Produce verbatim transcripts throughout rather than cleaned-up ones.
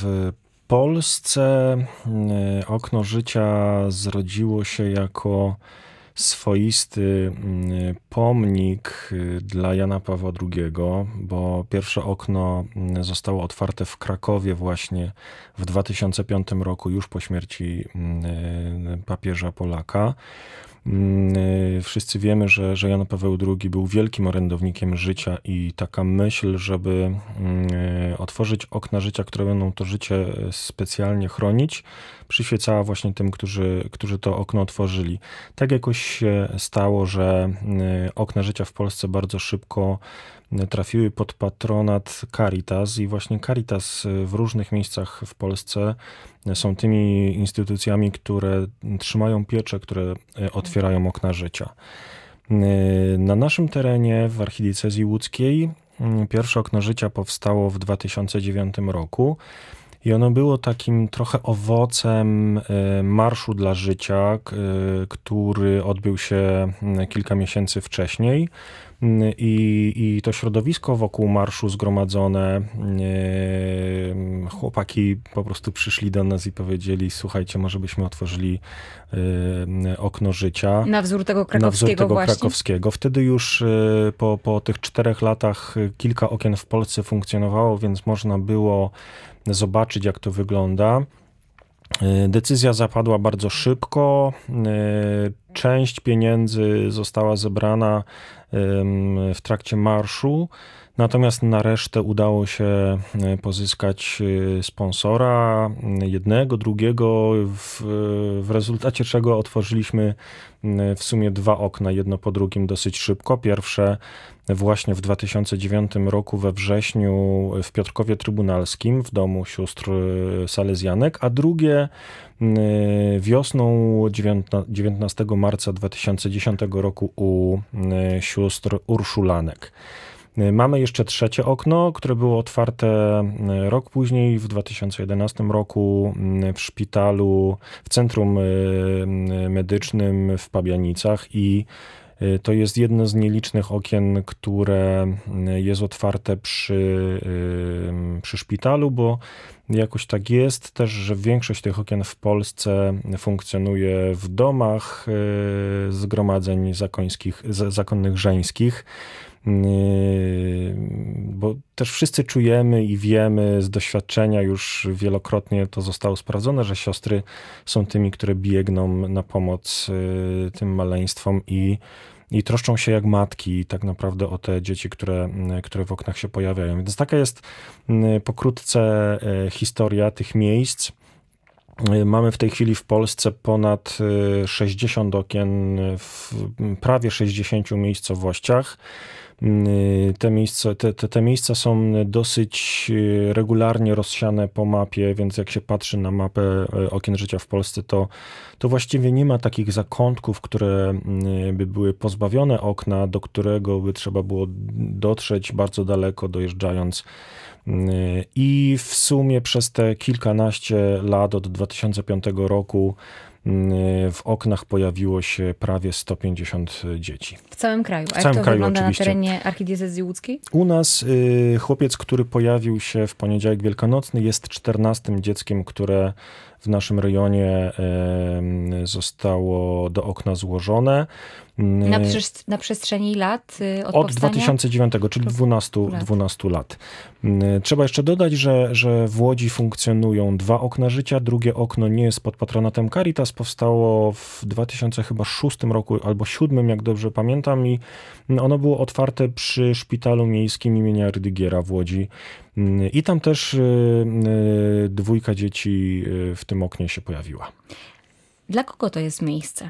W Polsce okno życia zrodziło się jako swoisty pomnik dla Jana Pawła drugiego, bo pierwsze okno zostało otwarte w Krakowie właśnie w dwa tysiące piątym roku, już po śmierci papieża Polaka. Wszyscy wiemy, że, że Jan Paweł drugi był wielkim orędownikiem życia i taka myśl, żeby otworzyć okna życia, które będą to życie specjalnie chronić, przyświecała właśnie tym, którzy, którzy to okno otworzyli. Tak jakoś się stało, że okna życia w Polsce bardzo szybko trafiły pod patronat Caritas i właśnie Caritas w różnych miejscach w Polsce są tymi instytucjami, które trzymają pieczę, które otwierają okna życia. Na naszym terenie w archidiecezji łódzkiej pierwsze okno życia powstało w dwa tysiące dziewiątym roku. I ono było takim trochę owocem Marszu dla Życia, który odbył się kilka miesięcy wcześniej. I, i to środowisko wokół marszu zgromadzone, chłopaki po prostu przyszli do nas i powiedzieli: słuchajcie, może byśmy otworzyli okno życia. Na wzór tego krakowskiego Na wzór tego właśnie? krakowskiego. Wtedy już po, po tych czterech latach kilka okien w Polsce funkcjonowało, więc można było zobaczyć, jak to wygląda. Decyzja zapadła bardzo szybko. Część pieniędzy została zebrana w trakcie marszu, natomiast na resztę udało się pozyskać sponsora, jednego, drugiego, w, w rezultacie czego otworzyliśmy w sumie dwa okna, jedno po drugim dosyć szybko. Pierwsze właśnie w dwa tysiące dziewiątym roku we wrześniu w Piotrkowie Trybunalskim w domu sióstr salezjanek, a drugie wiosną dziewiętnastego marca dwa tysiące dziesiątego roku u sióstr Urszulanek. Mamy jeszcze trzecie okno, które było otwarte rok później, w dwa tysiące jedenastym roku w szpitalu, w centrum medycznym w Pabianicach i to jest jedno z nielicznych okien, które jest otwarte przy, przy szpitalu, bo jakoś tak jest też, że większość tych okien w Polsce funkcjonuje w domach zgromadzeń zakońskich, zakonnych żeńskich. Bo też wszyscy czujemy i wiemy z doświadczenia, już wielokrotnie to zostało sprawdzone, że siostry są tymi, które biegną na pomoc tym maleństwom i, i troszczą się jak matki tak naprawdę o te dzieci, które, które w oknach się pojawiają. Więc taka jest pokrótce historia tych miejsc. Mamy w tej chwili w Polsce ponad sześćdziesiąt okien w prawie sześćdziesięciu miejscowościach. Te miejsca, te, te, te miejsca są dosyć regularnie rozsiane po mapie, więc jak się patrzy na mapę okien życia w Polsce, to, to właściwie nie ma takich zakątków, które by były pozbawione okna, do którego by trzeba było dotrzeć bardzo daleko, dojeżdżając. I w sumie przez te kilkanaście lat od dwa tysiące piątego roku w oknach pojawiło się prawie sto pięćdziesiąt dzieci. W całym kraju. A w całym jak to kraju wygląda oczywiście. Na terenie archidiecezji łódzkiej? U nas y, chłopiec, który pojawił się w poniedziałek wielkanocny, jest czternastym dzieckiem, które w naszym rejonie y, zostało do okna złożone. Na, przesz- na przestrzeni lat y, od, od powstania? dwa tysiące dziewiątego, czyli dwunastu lat. dwunastu lat. Trzeba jeszcze dodać, że, że w Łodzi funkcjonują dwa okna życia. Drugie okno nie jest pod patronatem Caritas. Powstało w dwa tysiące szóstym roku albo dwa tysiące siódmym, jak dobrze pamiętam, i ono było otwarte przy Szpitalu Miejskim imienia Rydygiera w Łodzi. I tam też dwójka dzieci w tym oknie się pojawiła. Dla kogo to jest miejsce?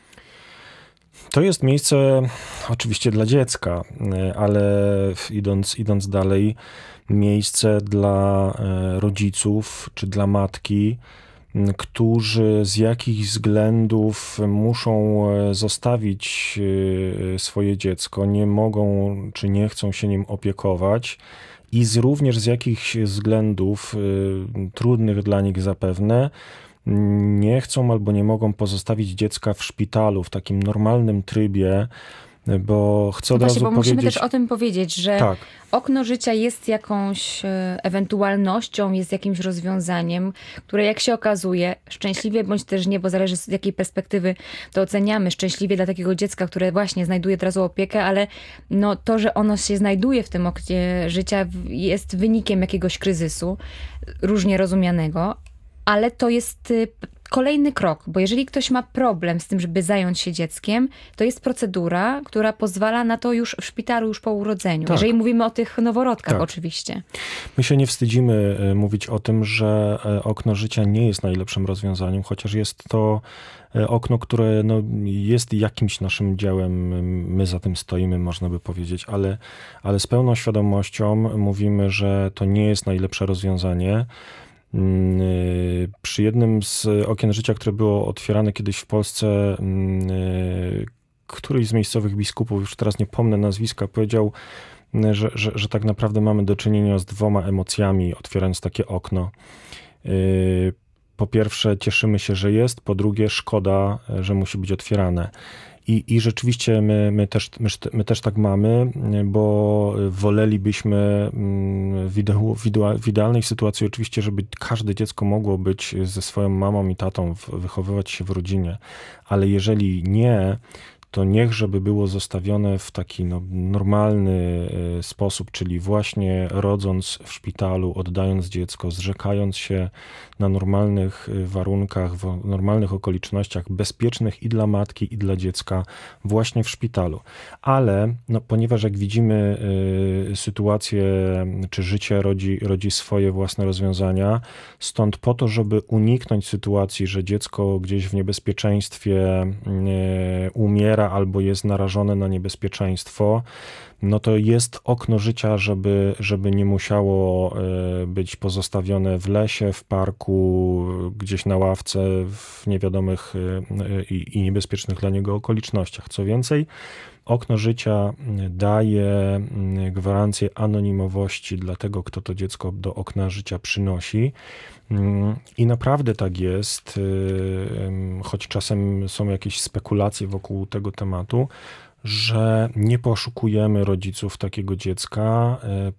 To jest miejsce oczywiście dla dziecka, ale idąc, idąc dalej, miejsce dla rodziców czy dla matki, którzy z jakichś względów muszą zostawić swoje dziecko, nie mogą czy nie chcą się nim opiekować i z, również z jakichś względów trudnych dla nich zapewne, nie chcą albo nie mogą pozostawić dziecka w szpitalu w takim normalnym trybie, bo chcę No od właśnie, razu bo musimy powiedzieć... też o tym powiedzieć, że Tak. okno życia jest jakąś e, ewentualnością, jest jakimś rozwiązaniem, które jak się okazuje, szczęśliwie bądź też nie, bo zależy z jakiej perspektywy to oceniamy, szczęśliwie dla takiego dziecka, które właśnie znajduje od razu opiekę, ale no to, że ono się znajduje w tym oknie życia jest wynikiem jakiegoś kryzysu, różnie rozumianego, ale to jest y, kolejny krok, bo jeżeli ktoś ma problem z tym, żeby zająć się dzieckiem, to jest procedura, która pozwala na to już w szpitalu, już po urodzeniu. Tak. Jeżeli mówimy o tych noworodkach Tak. oczywiście. My się nie wstydzimy e, mówić o tym, że e, okno życia nie jest najlepszym rozwiązaniem, chociaż jest to e, okno, które no, jest jakimś naszym dziełem. My za tym stoimy, można by powiedzieć, ale, ale z pełną świadomością mówimy, że to nie jest najlepsze rozwiązanie. Przy jednym z okien życia, które było otwierane kiedyś w Polsce, któryś z miejscowych biskupów, już teraz nie pomnę nazwiska, powiedział, że, że, że tak naprawdę mamy do czynienia z dwoma emocjami, otwierając takie okno. Po pierwsze, cieszymy się, że jest, po drugie, szkoda, że musi być otwierane. I, i rzeczywiście my, my, też, my, my też tak mamy, bo wolelibyśmy w, ideu, w, idea, w idealnej sytuacji oczywiście, żeby każde dziecko mogło być ze swoją mamą i tatą, wychowywać się w rodzinie. Ale jeżeli nie, to niech żeby było zostawione w taki no, normalny sposób, czyli właśnie rodząc w szpitalu, oddając dziecko, zrzekając się na normalnych warunkach, w normalnych okolicznościach, bezpiecznych i dla matki, i dla dziecka, właśnie w szpitalu. Ale no, ponieważ jak widzimy y, sytuację, czy życie rodzi, rodzi swoje własne rozwiązania, stąd po to, żeby uniknąć sytuacji, że dziecko gdzieś w niebezpieczeństwie y, umiera, albo jest narażone na niebezpieczeństwo, no to jest okno życia, żeby, żeby nie musiało być pozostawione w lesie, w parku, gdzieś na ławce, w niewiadomych i, i niebezpiecznych dla niego okolicznościach. Co więcej, okno życia daje gwarancję anonimowości dla tego, kto to dziecko do okna życia przynosi. I naprawdę tak jest, choć czasem są jakieś spekulacje wokół tego tematu, że nie poszukujemy rodziców takiego dziecka,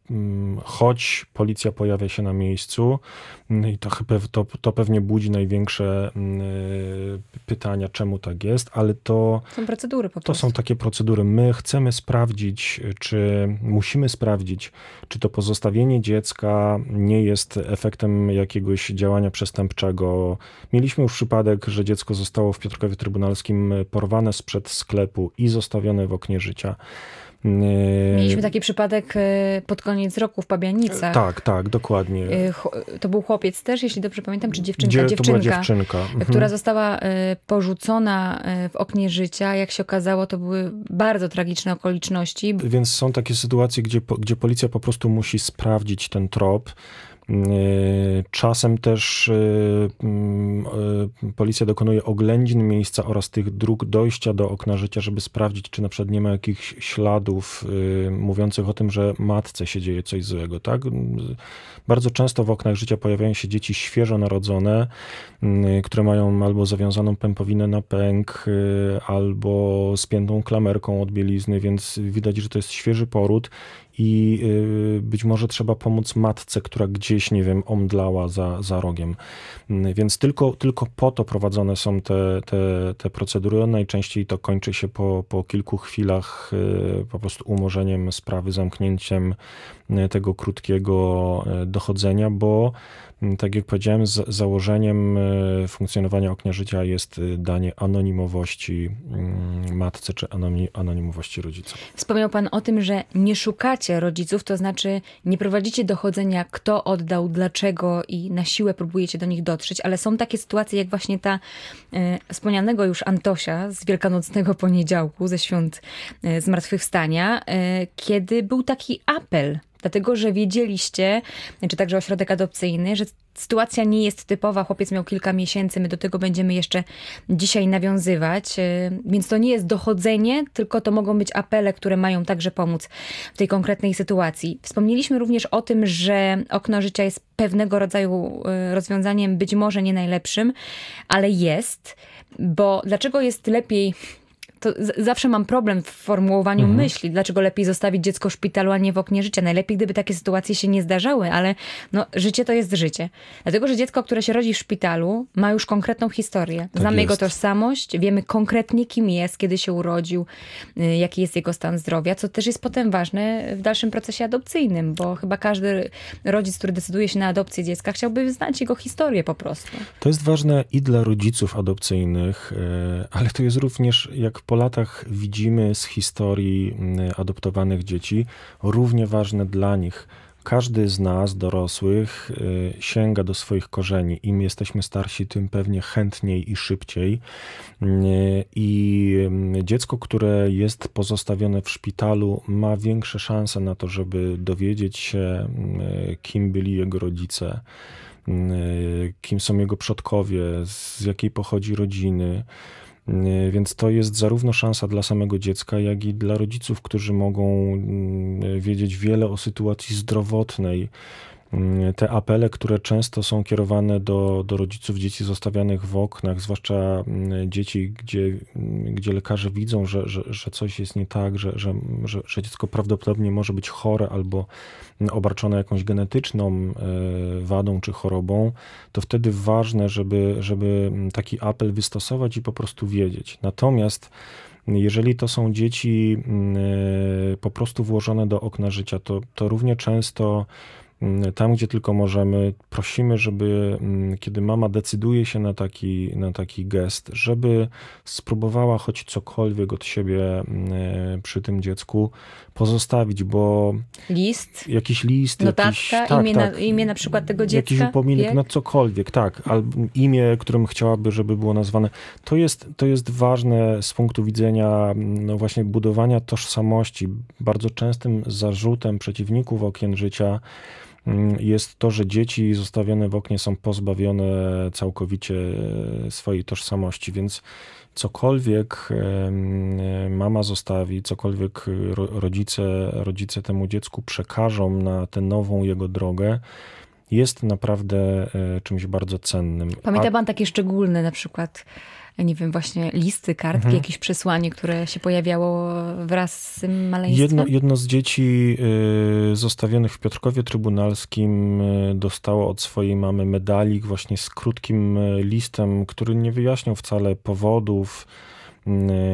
choć policja pojawia się na miejscu i to, to, to pewnie budzi największe pytania, czemu tak jest, ale to są procedury po to prostu. są takie procedury. My chcemy sprawdzić, czy musimy sprawdzić, czy to pozostawienie dziecka nie jest efektem jakiegoś działania przestępczego. Mieliśmy już przypadek, że dziecko zostało w Piotrkowie Trybunalskim porwane sprzed sklepu i zostawione w oknie życia. Mieliśmy taki przypadek pod koniec roku w Pabianicach. Tak, tak, dokładnie. To był chłopiec też, jeśli dobrze pamiętam, czy dziewczynka? Dzie- dziewczynka, to była dziewczynka. Mhm. która została porzucona w oknie życia. Jak się okazało, to były bardzo tragiczne okoliczności. Więc są takie sytuacje, gdzie, gdzie policja po prostu musi sprawdzić ten trop. Czasem też policja dokonuje oględzin miejsca oraz tych dróg dojścia do okna życia, żeby sprawdzić, czy na przykład nie ma jakichś śladów mówiących o tym, że matce się dzieje coś złego, tak? Bardzo często w oknach życia pojawiają się dzieci świeżo narodzone, które mają albo zawiązaną pępowinę na pęk, albo spiętą klamerką od bielizny, więc widać, że to jest świeży poród i być może trzeba pomóc matce, która gdzieś, nie wiem, omdlała za, za rogiem. Więc tylko, tylko po to prowadzone są te, te, te procedury. Najczęściej to kończy się po, po kilku chwilach po prostu umorzeniem sprawy, zamknięciem tego krótkiego dochodzenia, bo tak jak powiedziałem, z założeniem funkcjonowania okna życia jest danie anonimowości matce czy anonimowości rodzicom. Wspomniał pan o tym, że nie szukacie rodziców, to znaczy nie prowadzicie dochodzenia, kto oddał, dlaczego i na siłę próbujecie do nich dotrzeć, ale są takie sytuacje jak właśnie ta e, wspomnianego już Antosia z Wielkanocnego Poniedziałku, ze świąt e, Zmartwychwstania, e, kiedy był taki apel. Dlatego, że wiedzieliście, czy także ośrodek adopcyjny, że sytuacja nie jest typowa. Chłopiec miał kilka miesięcy, my do tego będziemy jeszcze dzisiaj nawiązywać. Więc to nie jest dochodzenie, tylko to mogą być apele, które mają także pomóc w tej konkretnej sytuacji. Wspomnieliśmy również o tym, że okno życia jest pewnego rodzaju rozwiązaniem, być może nie najlepszym, ale jest. Bo dlaczego jest lepiej to z- zawsze mam problem w formułowaniu Mhm. myśli, dlaczego lepiej zostawić dziecko w szpitalu, a nie w oknie życia. Najlepiej, gdyby takie sytuacje się nie zdarzały, ale no, życie to jest życie. Dlatego, że dziecko, które się rodzi w szpitalu, ma już konkretną historię. Tak Znamy jego jest. tożsamość, wiemy konkretnie, kim jest, kiedy się urodził, y, jaki jest jego stan zdrowia, co też jest potem ważne w dalszym procesie adopcyjnym, bo chyba każdy rodzic, który decyduje się na adopcję dziecka, chciałby znać jego historię po prostu. To jest ważne i dla rodziców adopcyjnych, e, ale to jest również, jak po latach widzimy z historii m, adoptowanych dzieci, równie ważne dla nich. Każdy z nas, dorosłych, e, sięga do swoich korzeni. Im jesteśmy starsi, tym pewnie chętniej i szybciej. E, I m, dziecko, które jest pozostawione w szpitalu, ma większe szanse na to, żeby dowiedzieć się, m, kim byli jego rodzice, kim są jego przodkowie, z jakiej pochodzi rodziny. Więc to jest zarówno szansa dla samego dziecka, jak i dla rodziców, którzy mogą wiedzieć wiele o sytuacji zdrowotnej. Te apele, które często są kierowane do, do rodziców dzieci zostawianych w oknach, zwłaszcza dzieci, gdzie, gdzie lekarze widzą, że, że, że coś jest nie tak, że, że, że, że dziecko prawdopodobnie może być chore albo obarczone jakąś genetyczną wadą czy chorobą, to wtedy ważne, żeby, żeby taki apel wystosować i po prostu wiedzieć. Natomiast jeżeli to są dzieci po prostu włożone do okna życia, to, to równie często tam, gdzie tylko możemy, prosimy, żeby kiedy mama decyduje się na taki, na taki gest, żeby spróbowała choć cokolwiek od siebie przy tym dziecku pozostawić, bo List, jakiś list, notatka, jakiś, tak, imię, tak, na, imię na przykład tego dziecka. jakiś upominek, wiek? no cokolwiek, tak, albo imię, którym chciałaby, żeby było nazwane. To jest, to jest ważne z punktu widzenia no właśnie budowania tożsamości. Bardzo częstym zarzutem przeciwników okien życia jest to, że dzieci zostawione w oknie są pozbawione całkowicie swojej tożsamości, więc cokolwiek mama zostawi, cokolwiek rodzice, rodzice temu dziecku przekażą na tę nową jego drogę, jest naprawdę czymś bardzo cennym. Pamięta A- pan takie szczególne na przykład, nie wiem, właśnie listy, kartki, Mhm. jakieś przesłanie, które się pojawiało wraz z tym maleństwem? Jedno, jedno z dzieci y, zostawionych w Piotrkowie Trybunalskim y, dostało od swojej mamy medalik właśnie z krótkim y, listem, który nie wyjaśniał wcale powodów, y,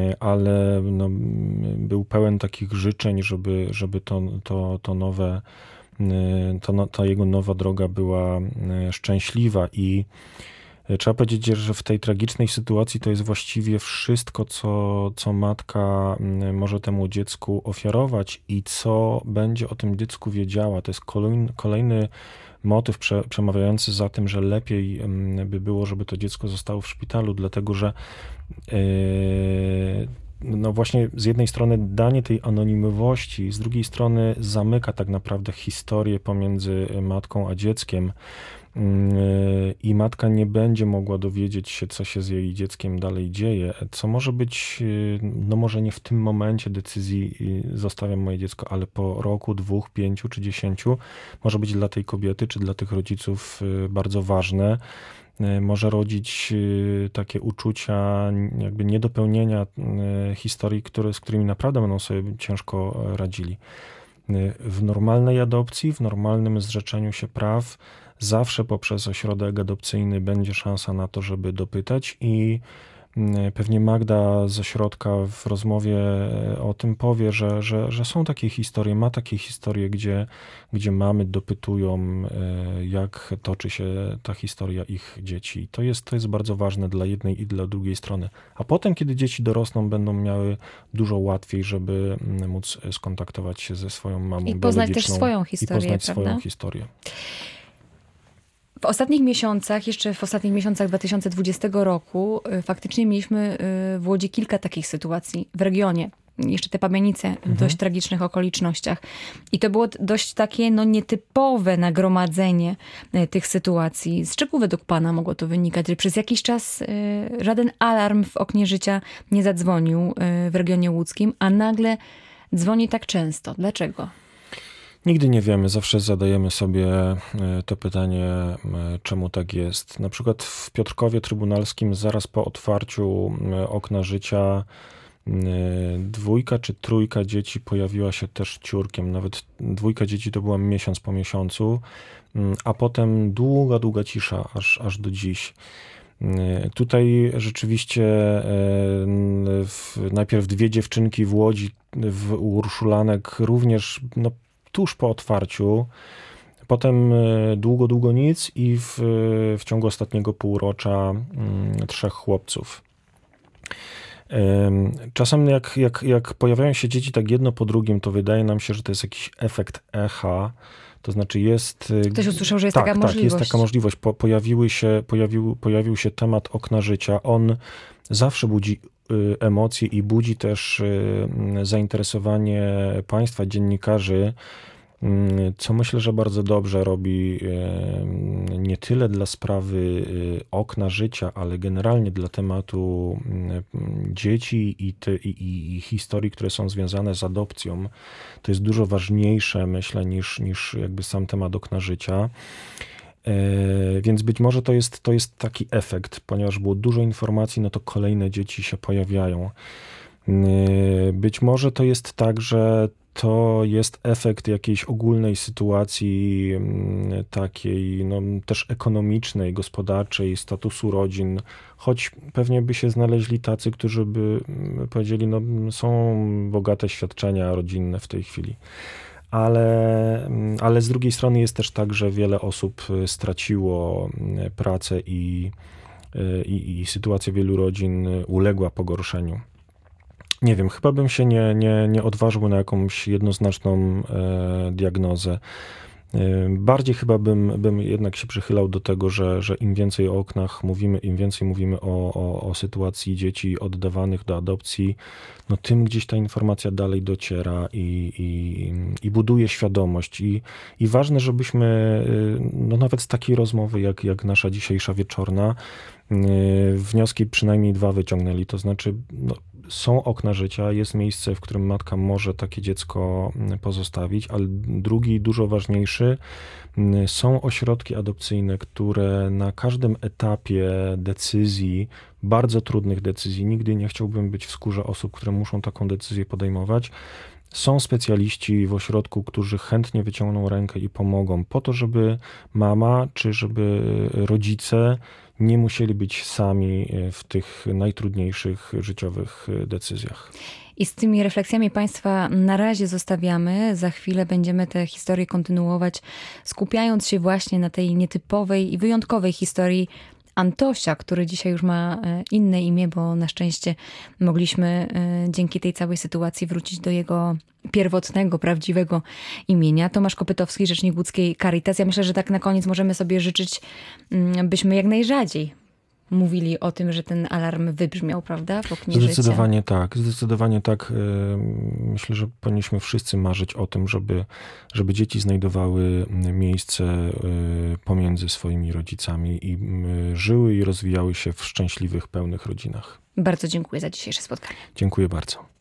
ale no, y, był pełen takich życzeń, żeby, żeby to, to, to nowe, y, to, no- ta jego nowa droga była y, szczęśliwa. I trzeba powiedzieć, że w tej tragicznej sytuacji to jest właściwie wszystko, co, co matka mm, może temu dziecku ofiarować i co będzie o tym dziecku wiedziała. To jest kolejny, kolejny motyw prze, przemawiający za tym, że lepiej mm, by było, żeby to dziecko zostało w szpitalu, dlatego że yy, no właśnie z jednej strony danie tej anonimowości, z drugiej strony zamyka tak naprawdę historię pomiędzy matką a dzieckiem. I matka nie będzie mogła dowiedzieć się, co się z jej dzieckiem dalej dzieje, co może być, no może nie w tym momencie decyzji zostawiam moje dziecko, ale po roku, dwóch, pięciu czy dziesięciu może być dla tej kobiety czy dla tych rodziców bardzo ważne. Może rodzić takie uczucia jakby niedopełnienia historii, które, z którymi naprawdę będą sobie ciężko radzili. W normalnej adopcji, w normalnym zrzeczeniu się praw zawsze poprzez ośrodek adopcyjny będzie szansa na to, żeby dopytać i pewnie Magda z ośrodka w rozmowie o tym powie, że, że, że są takie historie, ma takie historie, gdzie, gdzie mamy dopytują, jak toczy się ta historia ich dzieci. To jest, to jest bardzo ważne dla jednej i dla drugiej strony. A potem, kiedy dzieci dorosną, będą miały dużo łatwiej, żeby móc skontaktować się ze swoją mamą I poznać też biologiczną swoją historię, i poznać prawda? swoją historię. W ostatnich miesiącach, jeszcze w ostatnich miesiącach dwa tysiące dwudziestego roku y, faktycznie mieliśmy y, w Łodzi kilka takich sytuacji w regionie. Jeszcze te Pabianice w dość tragicznych okolicznościach. I to było dość takie no, nietypowe nagromadzenie y, tych sytuacji. Z czego według pana mogło to wynikać? Że przez jakiś czas y, żaden alarm w oknie życia nie zadzwonił y, w regionie łódzkim, a nagle dzwoni tak często. Dlaczego? Nigdy nie wiemy, zawsze zadajemy sobie to pytanie, czemu tak jest. Na przykład w Piotrkowie Trybunalskim zaraz po otwarciu okna życia Dwójka czy trójka dzieci pojawiła się też ciurkiem. Nawet dwójka dzieci to była miesiąc po miesiącu, a potem długa, długa cisza, aż, aż do dziś. Tutaj rzeczywiście w, najpierw dwie dziewczynki w Łodzi, w Urszulanek również no, tuż po otwarciu. Potem długo, długo nic i w, w ciągu ostatniego półrocza trzech chłopców. Czasem jak, jak, jak pojawiają się dzieci tak jedno po drugim, to wydaje nam się, że to jest jakiś efekt echa. To znaczy jest... Ktoś usłyszał, że jest tak, taka tak, możliwość. jest taka możliwość. Po, pojawiły się, pojawił, pojawił się temat okna życia. On zawsze budzi y, emocje i budzi też y, zainteresowanie państwa, dziennikarzy, co myślę, że bardzo dobrze robi nie tyle dla sprawy okna życia, ale generalnie dla tematu dzieci i, te, i, i historii, które są związane z adopcją. To jest dużo ważniejsze, myślę, niż, niż jakby sam temat okna życia. Więc być może to jest, to jest taki efekt, ponieważ było dużo informacji, no to kolejne dzieci się pojawiają. Być może to jest tak, że to jest efekt jakiejś ogólnej sytuacji takiej, no, też ekonomicznej, gospodarczej, statusu rodzin, choć pewnie by się znaleźli tacy, którzy by powiedzieli, no są bogate świadczenia rodzinne w tej chwili. Ale, ale z drugiej strony jest też tak, że wiele osób straciło pracę i, i, i sytuacja wielu rodzin uległa pogorszeniu. Nie wiem, chyba bym się nie, nie, nie odważył na jakąś jednoznaczną e, diagnozę. E, bardziej chyba bym, bym jednak się przychylał do tego, że, że im więcej o oknach mówimy, im więcej mówimy o, o, o sytuacji dzieci oddawanych do adopcji, no tym gdzieś ta informacja dalej dociera i, i, i buduje świadomość. I, i ważne, żebyśmy no nawet z takiej rozmowy, jak, jak nasza dzisiejsza wieczorna, wnioski przynajmniej dwa wyciągnęli. To znaczy, no, są okna życia, jest miejsce, w którym matka może takie dziecko pozostawić, ale drugi, dużo ważniejszy, są ośrodki adopcyjne, które na każdym etapie decyzji, bardzo trudnych decyzji, nigdy nie chciałbym być w skórze osób, które muszą taką decyzję podejmować, są specjaliści w ośrodku, którzy chętnie wyciągną rękę i pomogą po to, żeby mama czy żeby rodzice nie musieli być sami w tych najtrudniejszych życiowych decyzjach. I z tymi refleksjami Państwa na razie zostawiamy. Za chwilę będziemy tę historię kontynuować, skupiając się właśnie na tej nietypowej i wyjątkowej historii Antosia, który dzisiaj już ma inne imię, bo na szczęście mogliśmy dzięki tej całej sytuacji wrócić do jego pierwotnego, prawdziwego imienia. Tomasz Kopytowski, rzecznik łódzkiej Caritas. Ja myślę, że tak na koniec możemy sobie życzyć, byśmy jak najrzadziej mówili o tym, że ten alarm wybrzmiał, prawda? W oknie Zdecydowanie życia. tak. Zdecydowanie tak. Myślę, że powinniśmy wszyscy marzyć o tym, żeby, żeby dzieci znajdowały miejsce pomiędzy swoimi rodzicami i żyły i rozwijały się w szczęśliwych, pełnych rodzinach. Bardzo dziękuję za dzisiejsze spotkanie. Dziękuję bardzo.